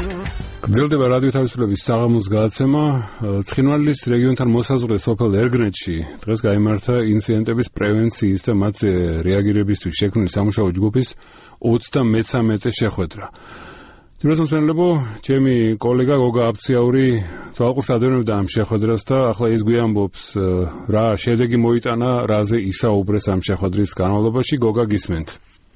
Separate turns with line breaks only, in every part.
გრძელდება რადიო თავისუფლების საღამოს გადაცემა. ცხინვალის რეგიონთან მოსაზღვრე სოფელ ერგნეთში დღეს გაიმართა ინციდენტების პრევენციის და მათზე რეაგირებისთვის შექმნილი სამუშაო ჯგუფის 33 შეხვედრა. თვითონმცემლებო, ჩემი კოლეგა გოგა აფციაური თვალყურს ადევნებდა ამ შეხვედრას და ახლა ის გვიამბობს რა შედეგი მოიტანა, რაზე ისაუბრეს ამ შეხვედრის განმავლობაში. გოგა, გისმენთ.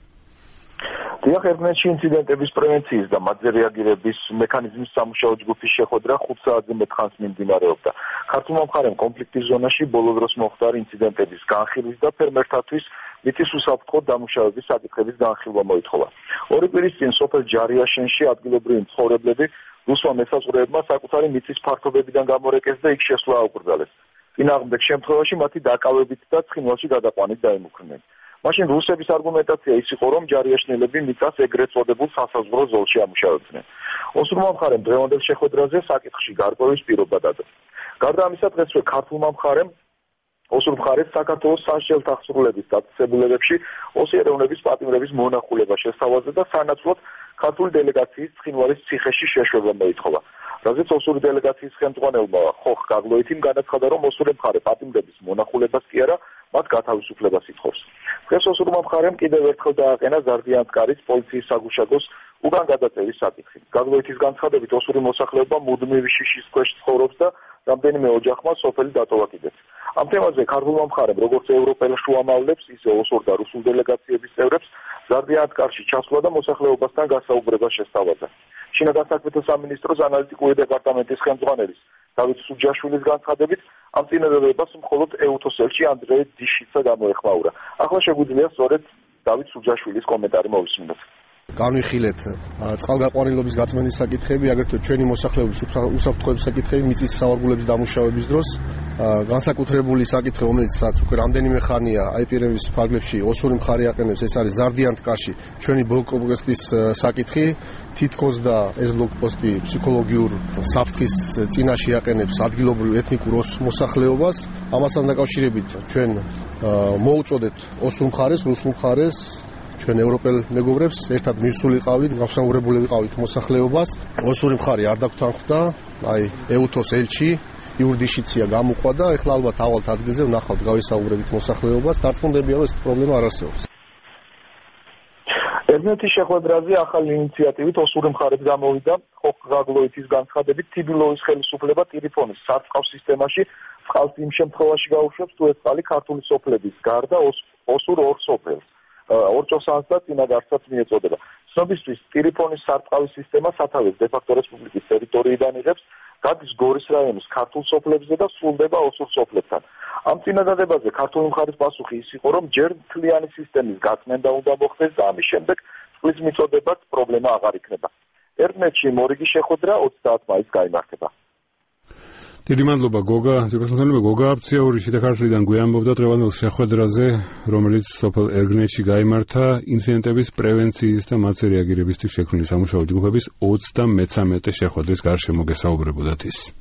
დიახ, ერგნეთში ინციდენტების პრევენციის და მათზე რეაგირების მექანიზმის სამუშაო ჯგუფის შეხვედრა 5 საათზე მეტ ხანს მიმდინარეობდა. ქართულმა მხარემ კონფლიქტის ზონაში ბოლო დროს მოხდარ ინციდენტების განხილვის და ფერმერთათვის მიწის უსაფრთხო დამუშავების საკითხების განხილვა მოითხოვა. ორი კვირის წინ სოფელ ჯარიაშენში ადგილობრივი მცხოვრებლები რუსმა მესაზღვრეებმა საკუთარი მიწის ფართობებიდან გამორეკეს და იქ შესვლა აუკრძალეს. წინააღმდეგ შემთხვევაში მათი დაკავებით და ცხინვალში გადაყვანით დაემუქრნენ. მაშინ რუსების არგუმენტაცია ის იყო, რომ ჯარიაშნელები მიწას ეგრეთ წოდებულ სასაზღვრო ზოლში ამუშავებდნენ. ოსურმა მხარემ დღევანდელ შეხვედრაზე საკითხში გარკვევის პირობა დადო. გარდა ამისა, დღესვე ქართულმა მხარემ ოსურ მხარეს საქართველოს საშელთა აღსრულების დაწესებულებებში ოსი ეროვნების პატიმრების მონახულება შესთავაზა და სანაცვლოდ ქართული დელეგაციის ცხინვალის ციხეში შეშვება მოითხოვა. რაზეც ოსური დელეგაციის ხელმძღვანელმა ხოხ გაგლოითიმ განაცხადა, რომ ოსური მხარე პატიმრების მონახულებას კი არა, მათ გათავისუფლებას ითხოვს. დღეს ოსურმა მხარემ კიდევ ერთხელ დააყენა ზარდიანსკარის პოლიციის საგუშაგოს უკან გადაწევის საკითხი. გაგლოითის განცხადებით, ოსური მოსახლეობა მუდმივი შიშის ქვეშ ცხოვრობს და რამდენიმე ოჯახმა სოფელი დატოვა კიდეც. ამ თემაზე ქართულმა მხარემ როგორც ევროპელ შუამავლებს, ისე ოსურ და რუსულ დელეგაციების წევრებს ზარდიანსკარში ჩასვლა და მოსახლეობასთან გასაუბრება შესთავაზა. შინაგან საქმეთა სამინისტროს ანალიტიკური დეპარტამენტის ხელმძღვანელის დავით სუჯაშვილის განცხადებით, ამ წინადადებას მხოლოდ ეუთოსელში ანდრე დიშიცა გამოეხმაურა. ახლა შეგვიძლია სწორედ დავით სუჯაშვილის კომენტარი მოვისმინოთ.
განვიხილეთ წყალგაყვანილობის გაწმენდის საკითხები, აგრეთვე ჩვენი მოსახლეობის უსაფრთხოების საკითხები მიწის სავარგულების დამუშავების დროს. განსაკუთრებული საკითხი, რომელიცაც უკვე რამდენიმე ხანია აიპირების ფარგლებში ოსური მხარე აყენებს, ეს არის ზარდიანსკარში ჩვენი ბლოკპოსტის საკითხი. თითქოს და ეს ბლოკპოსტი ფსიქოლოგიურ საფრთხის წინაშე აყენებს ადგილობრივ ეთნიკურ მოსახლეობას. ამასთან დაკავშირებით ჩვენ მოუწოდეთ ოსურ მხარეს, რუსულ მხარეს, ჩვენ ევროპელ მეგობრებს ერთად მივსულიყავით, გავსაუბრებული ვიყავით მოსახლეობას. ოსური მხარე არ დაგვთანხმდა, აი ეუთოს ელჩი იურდიშიცია გამოყვა და ეხლა ალბათ ავალთ ადგილზე ვნახავთ, გავისაუბრებით მოსახლეობას. დარწმუნდებია, რომ ეს პრობლემა არ არსებობს.
ერგნეთის შეხვედრაზე ახალი ინიციატივით ოსური მხარეს გამოვიდა ხოხ გაგლოითის განცხადებით, თბილისის ხელისუფლება ტელეფონის სარწყავ სისტემაში წყალს იმ შემთხვევაში გაუშვებს, თუ ეს წყალი ქართული სოფლების გარდა ოსურ ორ სოფელს. ორჭოსანს და წინაგარცაც მიეწოდება. ცნობისთვის ტელეფონის სარწყავის სისტემა სათავეს დე-ფაქტო რესპუბლიკის ტერიტორიიდან იღებს, გადის გორის რაიონის ქართულ სოფლებზე და სრულდება ოსურ სოფლებთან. ამ წინადადებაზე ქართული მხარის პასუხი ის იყო, რომ ჯერ მთლიანი სისტემის გაწმენდა უნდა მოხდეს და ამის შემდეგ წყლის მიწოდებაც პრობლემა აღარ იქნება. ერგნეთში მორიგი შეხვედრა 30 მაისს გაიმართება.
დიდი მადლობა გოგა, ზოგადად გოგა აფციაური შიდა-ქართლიდან გვიამბობდა დღევანდელ შეხვედრაზე, რომელიც სოფელ ერგნეთში გაიმართა ინციდენტების პრევენციის და მათზე რეაგირებისთვის შექმნილი სამუშაო ჯგუფების 33 შეხვედრის გარშემო გესაუბრებოდათ ის.